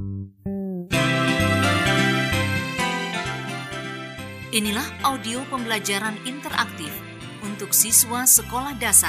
Inilah audio pembelajaran interaktif untuk siswa sekolah dasar.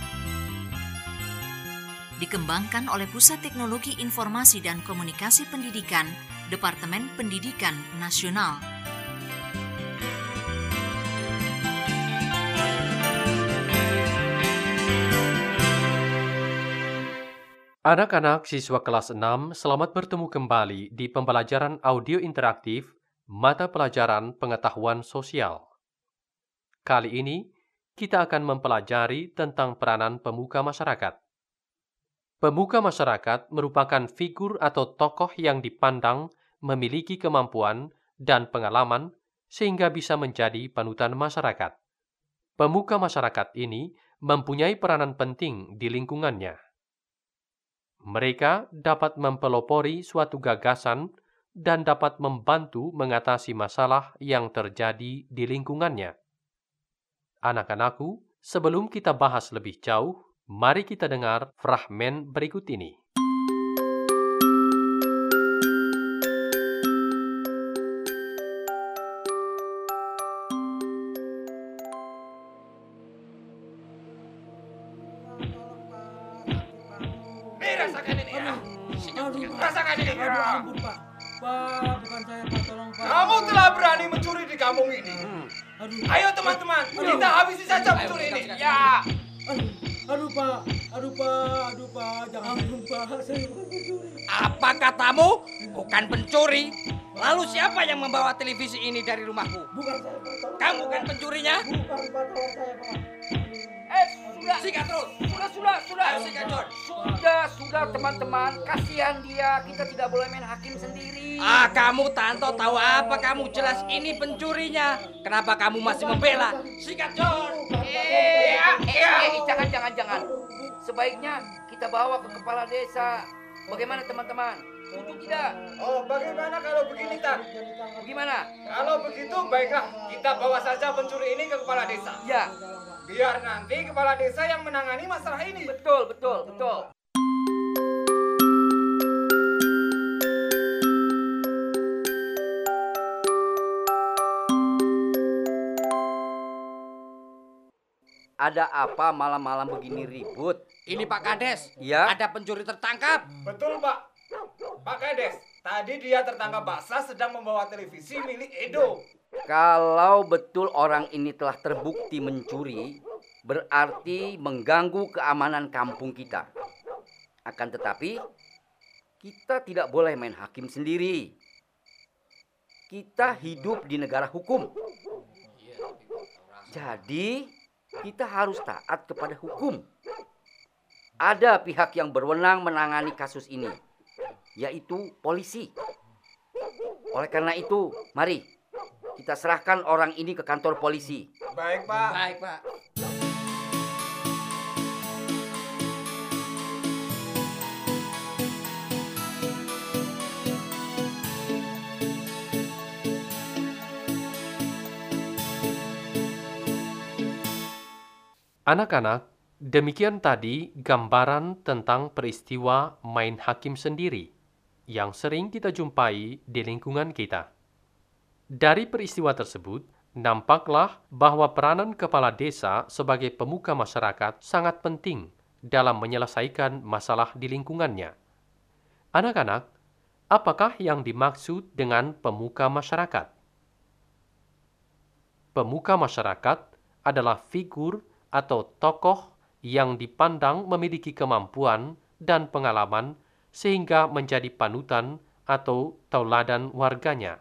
Dikembangkan oleh Pusat Teknologi Informasi dan Komunikasi Pendidikan, Departemen Pendidikan Nasional. Anak-anak siswa kelas 6, selamat bertemu kembali di pembelajaran audio interaktif Mata Pelajaran Pengetahuan Sosial. Kali ini, kita akan mempelajari tentang peranan pemuka masyarakat. Pemuka masyarakat merupakan figur atau tokoh yang dipandang memiliki kemampuan dan pengalaman sehingga bisa menjadi panutan masyarakat. Pemuka masyarakat ini mempunyai peranan penting di lingkungannya. Mereka dapat mempelopori suatu gagasan dan dapat membantu mengatasi masalah yang terjadi di lingkungannya. Anak-anakku, sebelum kita bahas lebih jauh, mari kita dengar fragmen berikut ini. Rasakan ini ya. Rasakan ini ya. Ampun, Pak. Pak, bukan saya, Pak. Tolong, Pak. Kamu telah berani mencuri di kampung ini. Ayo teman-teman, kita habisi saja pencuri ini. Ya. Aduh, Pak. Aduh, Pak. Jangan, Pak. Saya bukan pencuri. Apa katamu? Bukan pencuri. Lalu siapa yang membawa televisi ini dari rumahku? Bukan saya, Pak. Tolong, Kamu Pak. kan pencurinya? Bukan, Pak. Tolong saya, Pak. Sudah. Sikat terus. Sudah. Ayo, sikat, John. Sudah teman-teman. Kasihan dia. Kita tidak boleh main hakim sendiri. Kamu Tanto tahu apa kamu? Jelas ini pencurinya. Kenapa kamu masih membela? Sikat, John. Jangan. Sebaiknya kita bawa ke kepala desa. Bagaimana teman-teman? Setuju tidak? Oh, bagaimana kalau begini, Tan? Bagaimana? Kalau begitu, baiklah. Kita bawa saja pencuri ini ke kepala desa. Ya, Biar nanti kepala desa yang menangani masalah ini. betul. Ada apa malam-malam begini ribut? Ini Pak Kades. Ya? Ada pencuri tertangkap. Betul, Pak. Pak Kades, tadi dia tertangkap basah sedang membawa televisi milik Edo. Kalau betul orang ini telah terbukti mencuri, berarti mengganggu keamanan kampung kita. Akan tetapi, kita tidak boleh main hakim sendiri. Kita hidup di negara hukum. Jadi, kita harus taat kepada hukum. Ada pihak yang berwenang menangani kasus ini, yaitu polisi. Oleh karena itu, mari kita serahkan orang ini ke kantor polisi. Baik, Pak. Baik, Pak. Anak-anak, demikian tadi gambaran tentang peristiwa main hakim sendiri yang sering kita jumpai di lingkungan kita. Dari peristiwa tersebut, nampaklah bahwa peranan kepala desa sebagai pemuka masyarakat sangat penting dalam menyelesaikan masalah di lingkungannya. Anak-anak, apakah yang dimaksud dengan pemuka masyarakat? Pemuka masyarakat adalah figur atau tokoh yang dipandang memiliki kemampuan dan pengalaman sehingga menjadi panutan atau tauladan warganya.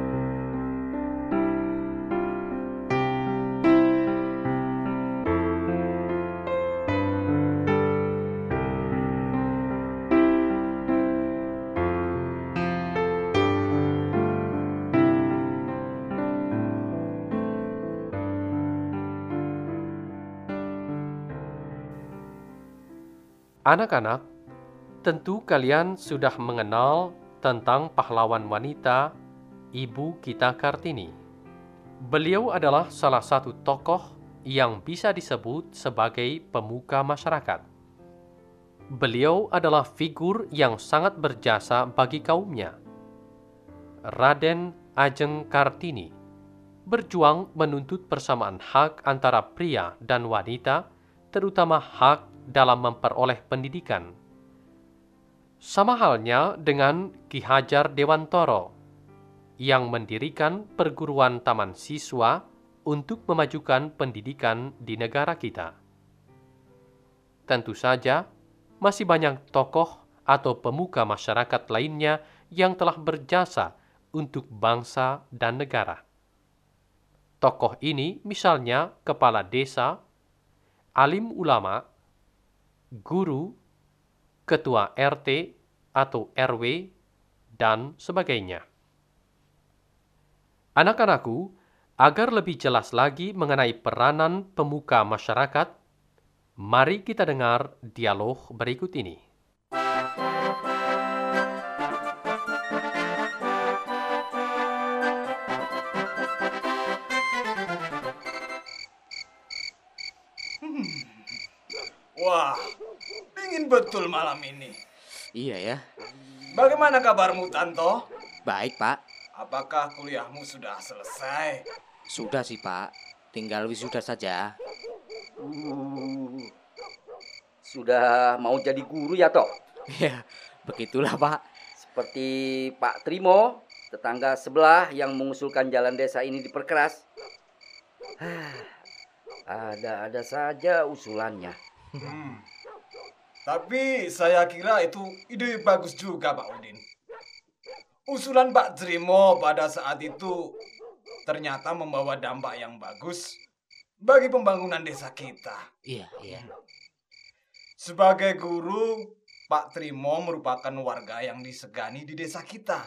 Anak-anak, tentu kalian sudah mengenal tentang pahlawan wanita Ibu Gita Kartini. Beliau adalah salah satu tokoh yang bisa disebut sebagai pemuka masyarakat. Beliau adalah figur yang sangat berjasa bagi kaumnya. Raden Ajeng Kartini berjuang menuntut persamaan hak antara pria dan wanita, terutama hak dalam memperoleh pendidikan. Sama halnya dengan Ki Hajar Dewantoro yang mendirikan perguruan taman siswa untuk memajukan pendidikan di negara kita. Tentu saja, masih banyak tokoh atau pemuka masyarakat lainnya yang telah berjasa untuk bangsa dan negara. Tokoh ini misalnya kepala desa, alim ulama, guru, ketua RT atau RW, dan sebagainya. Anak-anakku, agar lebih jelas lagi mengenai peranan pemuka masyarakat, mari kita dengar dialog berikut ini. Wah, dingin betul malam ini. Iya ya. Bagaimana kabarmu, Tanto? Baik, Pak. Apakah kuliahmu sudah selesai? Sudah sih, Pak. Tinggal wisuda saja. Sudah mau jadi guru ya, Tok? Ya, begitulah, Pak. Seperti Pak Trimo, tetangga sebelah yang mengusulkan jalan desa ini diperkeras. Ada-ada saja usulannya. Tapi saya kira itu ide bagus juga, Pak Udin. Usulan Pak Trimo pada saat itu ternyata membawa dampak yang bagus bagi pembangunan desa kita. Iya, iya. Sebagai guru, Pak Trimo merupakan warga yang disegani di desa kita.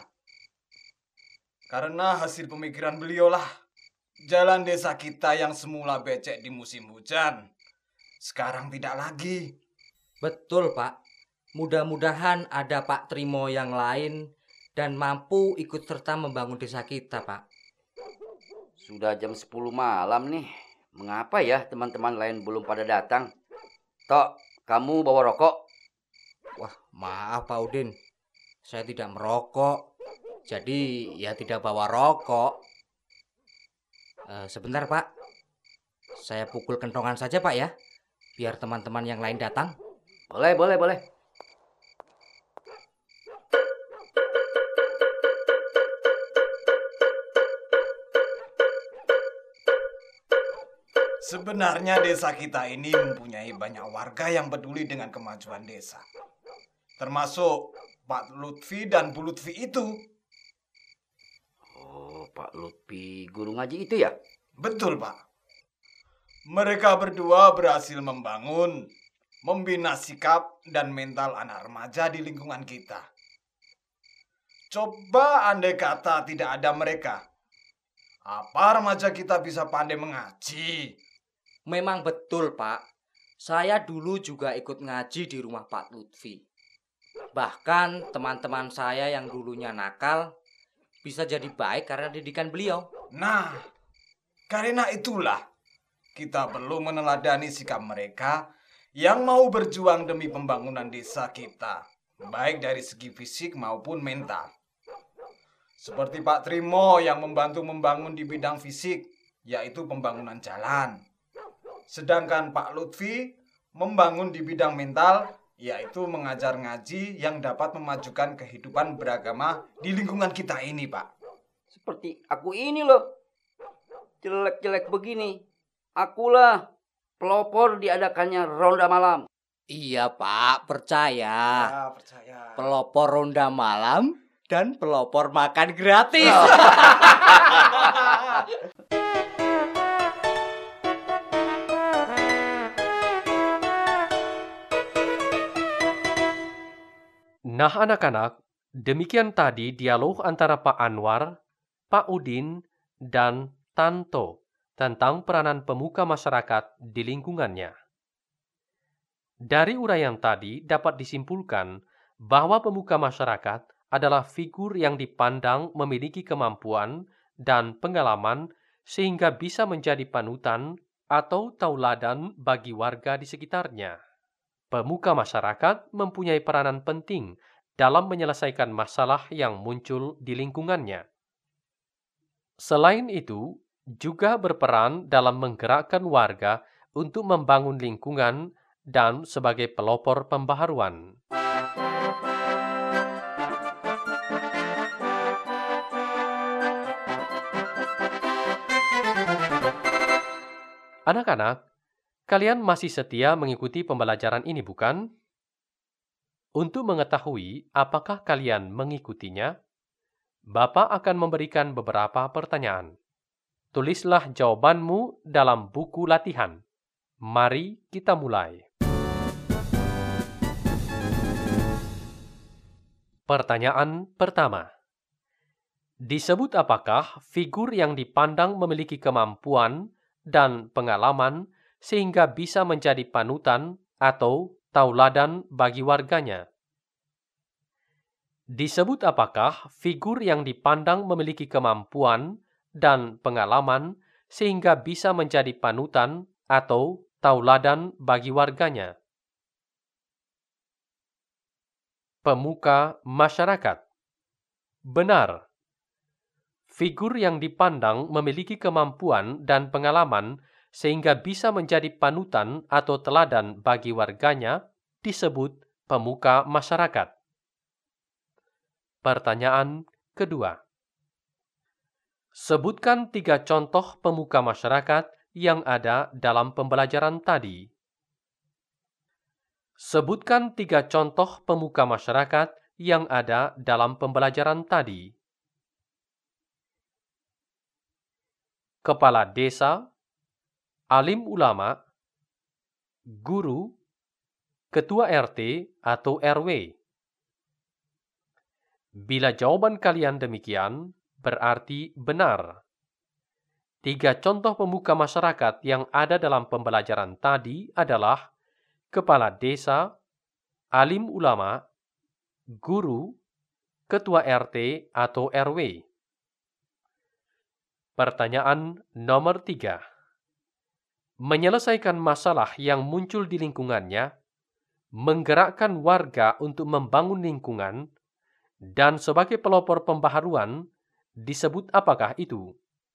Karena hasil pemikiran beliaulah, jalan desa kita yang semula becek di musim hujan, sekarang tidak lagi. Betul, Pak. Mudah-mudahan ada Pak Trimo yang lain dan mampu ikut serta membangun desa kita, Pak. Sudah jam 10 malam nih. Mengapa ya teman-teman lain belum pada datang? Tok, kamu bawa rokok? Wah, maaf Pak Udin. Saya tidak merokok. Jadi ya tidak bawa rokok. Sebentar, Pak. Saya pukul kentongan saja, Pak ya. Biar teman-teman yang lain datang. Boleh. Sebenarnya desa kita ini mempunyai banyak warga yang peduli dengan kemajuan desa. Termasuk Pak Lutfi dan Bu Lutfi itu. Oh, Pak Lutfi guru ngaji itu ya? Betul, Pak. Mereka berdua berhasil membina sikap dan mental anak remaja di lingkungan kita. Coba andai kata tidak ada mereka, apa remaja kita bisa pandai mengaji? Memang betul, Pak. Saya dulu juga ikut ngaji di rumah Pak Lutfi. Bahkan teman-teman saya yang dulunya nakal bisa jadi baik karena didikan beliau. Nah, karena itulah kita perlu meneladani sikap mereka yang mau berjuang demi pembangunan desa kita, baik dari segi fisik maupun mental. Seperti Pak Trimo yang membantu membangun di bidang fisik, yaitu pembangunan jalan. Sedangkan Pak Lutfi membangun di bidang mental, yaitu mengajar ngaji yang dapat memajukan kehidupan beragama di lingkungan kita ini, Pak. Seperti aku ini loh. Jelek-jelek begini. Akulah pelopor diadakannya ronda malam. Iya, Pak, percaya. Ya, percaya. Pelopor ronda malam dan pelopor makan gratis. Nah anak-anak, demikian tadi dialog antara Pak Anwar, Pak Udin, dan Tanto tentang peranan pemuka masyarakat di lingkungannya. Dari uraian tadi dapat disimpulkan bahwa pemuka masyarakat adalah figur yang dipandang memiliki kemampuan dan pengalaman sehingga bisa menjadi panutan atau tauladan bagi warga di sekitarnya. pemuka masyarakat mempunyai peranan penting dalam menyelesaikan masalah yang muncul di lingkungannya. Selain itu, juga berperan dalam menggerakkan warga untuk membangun lingkungan dan sebagai pelopor pembaharuan. Anak-anak, kalian masih setia mengikuti pembelajaran ini, bukan? Untuk mengetahui apakah kalian mengikutinya, Bapak akan memberikan beberapa pertanyaan. Tulislah jawabanmu dalam buku latihan. Mari kita mulai. Pertanyaan pertama. Disebut apakah figur yang dipandang memiliki kemampuan dan pengalaman sehingga bisa menjadi panutan atau tauladan bagi warganya? Disebut apakah figur yang dipandang memiliki kemampuan dan pengalaman sehingga bisa menjadi panutan atau tauladan bagi warganya? Pemuka masyarakat. Benar. Figur yang dipandang memiliki kemampuan dan pengalaman sehingga bisa menjadi panutan atau teladan bagi warganya disebut pemuka masyarakat. Pertanyaan kedua. Sebutkan 3 contoh pemuka masyarakat yang ada dalam pembelajaran tadi. Sebutkan 3 contoh pemuka masyarakat yang ada dalam pembelajaran tadi. Kepala desa, alim ulama, guru, ketua RT atau RW. Bila jawaban kalian demikian, berarti benar. 3 contoh pemuka masyarakat yang ada dalam pembelajaran tadi adalah kepala desa, alim ulama, guru, ketua RT atau RW. Pertanyaan nomor 3. Menyelesaikan masalah yang muncul di lingkungannya, menggerakkan warga untuk membangun lingkungan, dan sebagai pelopor pembaharuan, disebut apakah itu?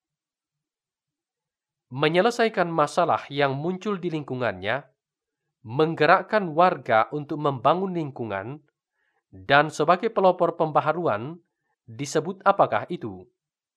Menyelesaikan masalah yang muncul di lingkungannya, menggerakkan warga untuk membangun lingkungan, dan sebagai pelopor pembaharuan, disebut apakah itu?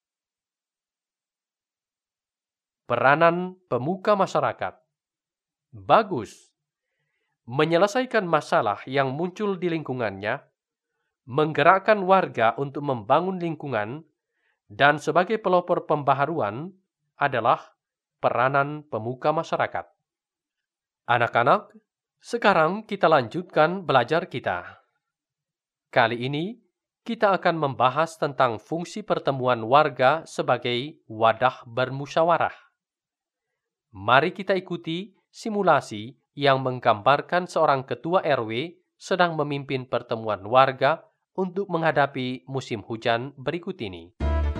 Peranan pemuka masyarakat. Bagus. Menyelesaikan masalah yang muncul di lingkungannya, menggerakkan warga untuk membangun lingkungan, dan sebagai pelopor pembaharuan adalah peranan pemuka masyarakat. Anak-anak, sekarang kita lanjutkan belajar kita. Kali ini, kita akan membahas tentang fungsi pertemuan warga sebagai wadah bermusyawarah. Mari kita ikuti simulasi yang menggambarkan seorang ketua RW sedang memimpin pertemuan warga untuk menghadapi musim hujan berikut ini.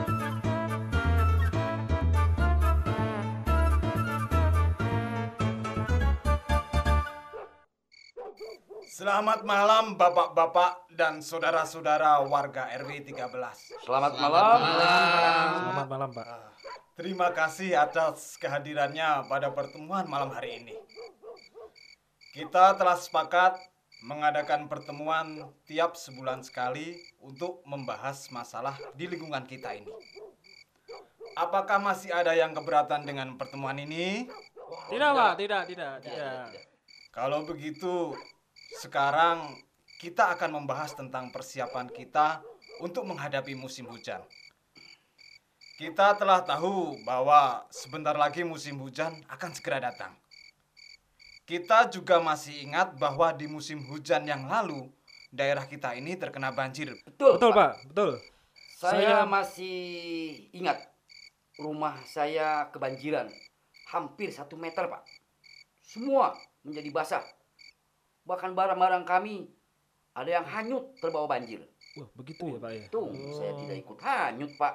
Selamat malam bapak-bapak dan saudara-saudara warga RW 13. Selamat malam. Selamat malam, Pak. Terima kasih atas kehadirannya pada pertemuan malam hari ini. Kita telah sepakat mengadakan pertemuan tiap sebulan sekali untuk membahas masalah di lingkungan kita ini. Apakah masih ada yang keberatan dengan pertemuan ini? Tidak, Pak. Tidak. Kalau begitu, sekarang kita akan membahas tentang persiapan kita untuk menghadapi musim hujan. Kita telah tahu bahwa sebentar lagi musim hujan akan segera datang. Kita juga masih ingat bahwa di musim hujan yang lalu, daerah kita ini terkena banjir. Betul, Pak. Betul. Saya masih ingat rumah saya kebanjiran. Hampir 1 meter, Pak. Semua menjadi basah. Bahkan barang-barang kami ada yang hanyut terbawa banjir. Wah, begitu ya, Pak ya. Tuh, saya tidak ikut hanyut, Pak.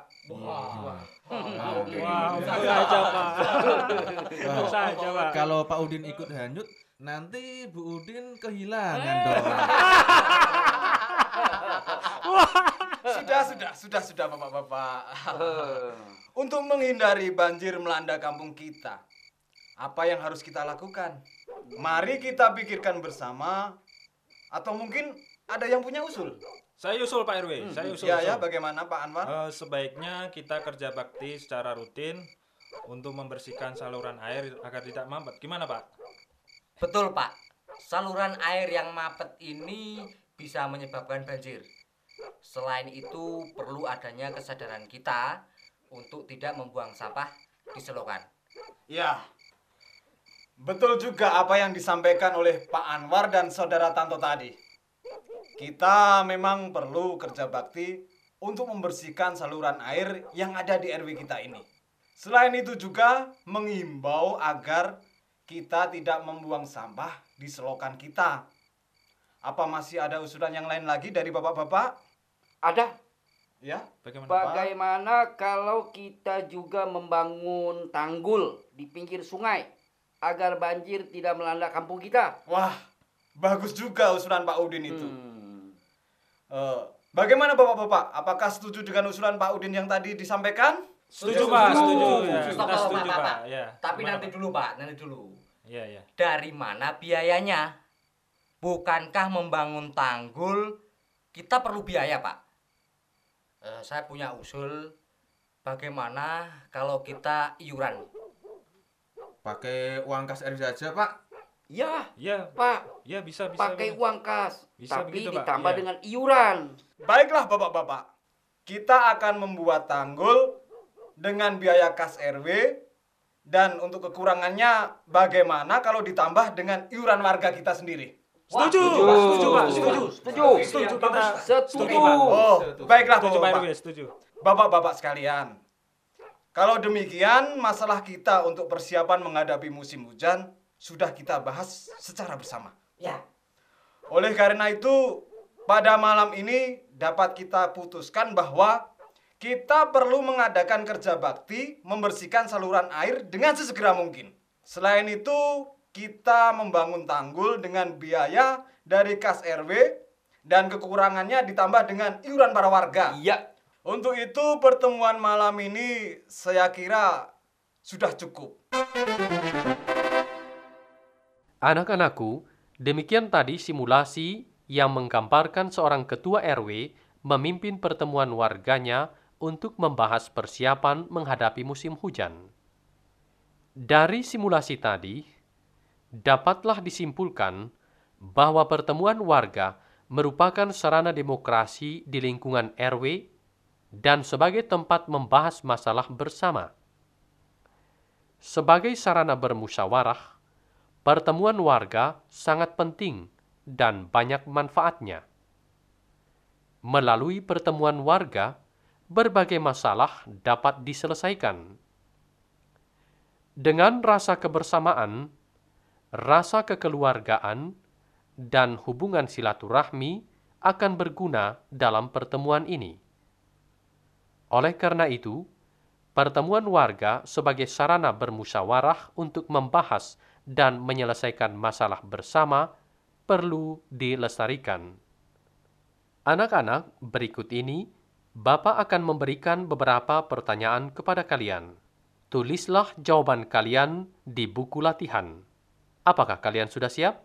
Wah, saja, Pak. Saja, Pak. Kalau Pak Udin ikut hanyut, Nanti Bu Udin kehilangan dong. Sudah, Bapak-bapak. Untuk menghindari banjir melanda kampung kita, apa yang harus kita lakukan? Mari kita pikirkan bersama, atau mungkin ada yang punya usul. Saya usul Pak RW, saya usul. Ya, bagaimana Pak Anwar? Sebaiknya kita kerja bakti secara rutin untuk membersihkan saluran air agar tidak mampet. Gimana Pak? Betul Pak, saluran air yang mampet ini bisa menyebabkan banjir. Selain itu perlu adanya kesadaran kita untuk tidak membuang sampah di selokan. Ya, betul juga apa yang disampaikan oleh Pak Anwar dan Saudara Tanto tadi. Kita memang perlu kerja bakti untuk membersihkan saluran air yang ada di RW kita ini. Selain itu juga menghimbau agar kita tidak membuang sampah di selokan kita. Apa masih ada usulan yang lain lagi dari bapak-bapak? Ada. Ya, Bagaimana kalau kita juga membangun tanggul di pinggir sungai agar banjir tidak melanda kampung kita? Wah, bagus juga usulan Pak Udin itu. Bagaimana bapak-bapak? Apakah setuju dengan usulan Pak Udin yang tadi disampaikan? Setuju Pak, setuju. Ya, Stop, kita setuju Pak. Pak. Ya. Tapi Gimana, nanti Pak? dulu Pak, nanti dulu. Iya. Dari mana biayanya? Bukankah membangun tanggul kita perlu biaya Pak? Saya punya usul, bagaimana kalau kita iuran? Pakai uang kas RW saja, Pak. Ya, Iya, Pak. ya bisa. Pakai uang kas, Bisa tapi begitu, Pak. ditambah Iya. dengan iuran. Baiklah bapak-bapak, kita akan membuat tanggul dengan biaya kas RW, dan untuk kekurangannya bagaimana kalau ditambah dengan iuran warga kita sendiri? Setuju, Pak. Setuju, kita Setuju. Pak. Oh, baiklah Setuju Pak RW, bapak-bapak. setuju. Bapak-bapak sekalian, kalau demikian masalah kita untuk persiapan menghadapi musim hujan sudah kita bahas secara bersama. Ya. Oleh karena itu, pada malam ini dapat kita putuskan bahwa kita perlu mengadakan kerja bakti membersihkan saluran air dengan sesegera mungkin. Selain itu, kita membangun tanggul dengan biaya dari kas RW dan kekurangannya ditambah dengan iuran para warga. Iya. Untuk itu pertemuan malam ini saya kira sudah cukup. Anak-anakku, demikian tadi simulasi yang menggambarkan seorang ketua RW memimpin pertemuan warganya untuk membahas persiapan menghadapi musim hujan. Dari simulasi tadi, dapatlah disimpulkan bahwa pertemuan warga merupakan sarana demokrasi di lingkungan RW dan sebagai tempat membahas masalah bersama. Sebagai sarana bermusyawarah, pertemuan warga sangat penting dan banyak manfaatnya. Melalui pertemuan warga, berbagai masalah dapat diselesaikan. Dengan rasa kebersamaan, rasa kekeluargaan, dan hubungan silaturahmi akan berguna dalam pertemuan ini. Oleh karena itu, pertemuan warga sebagai sarana bermusyawarah untuk membahas dan menyelesaikan masalah bersama perlu dilestarikan. Anak-anak, berikut ini Bapak akan memberikan beberapa pertanyaan kepada kalian. Tulislah jawaban kalian di buku latihan. Apakah kalian sudah siap?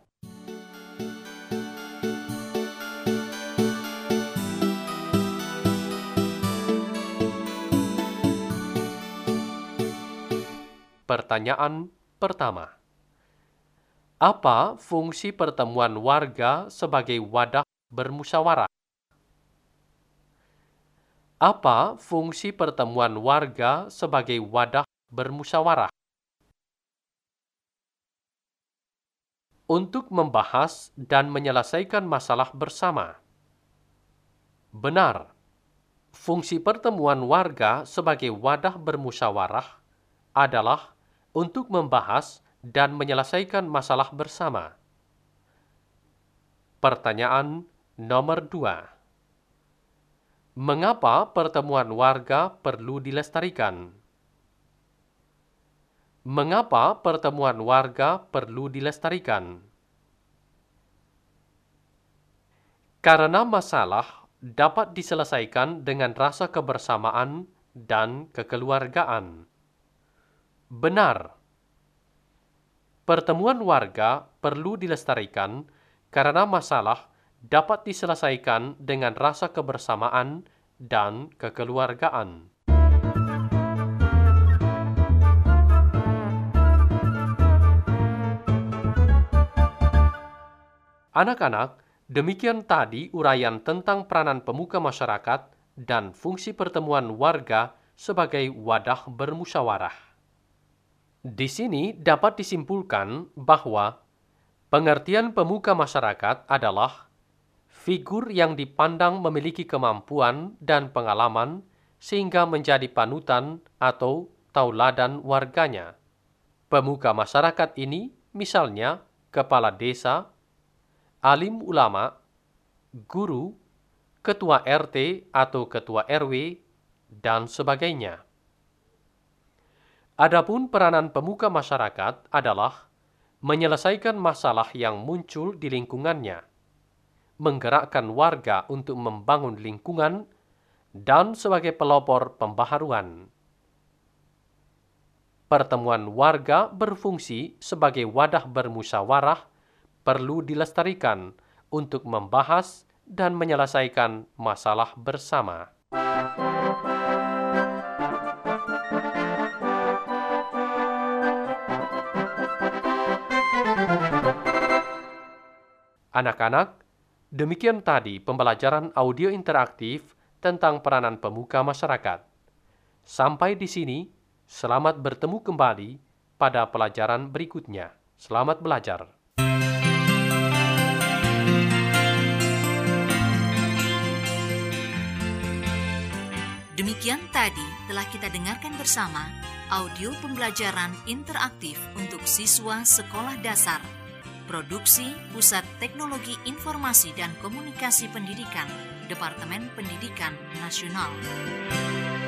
Pertanyaan pertama. Apa fungsi pertemuan warga sebagai wadah bermusyawarah? Apa fungsi pertemuan warga sebagai wadah bermusyawarah? Untuk membahas dan menyelesaikan masalah bersama. Benar. Fungsi pertemuan warga sebagai wadah bermusyawarah adalah untuk membahas dan menyelesaikan masalah bersama. Pertanyaan nomor 2. Mengapa pertemuan warga perlu dilestarikan? Mengapa pertemuan warga perlu dilestarikan? Karena masalah dapat diselesaikan dengan rasa kebersamaan dan kekeluargaan. Benar. Pertemuan warga perlu dilestarikan karena masalah dapat diselesaikan dengan rasa kebersamaan dan kekeluargaan. Anak-anak, demikian tadi uraian tentang peranan pemuka masyarakat dan fungsi pertemuan warga sebagai wadah bermusyawarah. Di sini dapat disimpulkan bahwa pengertian pemuka masyarakat adalah figur yang dipandang memiliki kemampuan dan pengalaman sehingga menjadi panutan atau tauladan warganya. Pemuka masyarakat ini misalnya kepala desa, alim ulama, guru, ketua RT atau ketua RW, dan sebagainya. Adapun peranan pemuka masyarakat adalah menyelesaikan masalah yang muncul di lingkungannya, menggerakkan warga untuk membangun lingkungan, dan sebagai pelopor pembaharuan. Pertemuan warga berfungsi sebagai wadah bermusyawarah perlu dilestarikan untuk membahas dan menyelesaikan masalah bersama. Anak-anak, demikian tadi pembelajaran audio interaktif tentang peranan pemuka masyarakat. Sampai di sini, selamat bertemu kembali pada pelajaran berikutnya. Selamat belajar. Demikian tadi telah kita dengarkan bersama audio pembelajaran interaktif untuk siswa sekolah dasar. Produksi Pusat Teknologi Informasi dan Komunikasi Pendidikan, Departemen Pendidikan Nasional.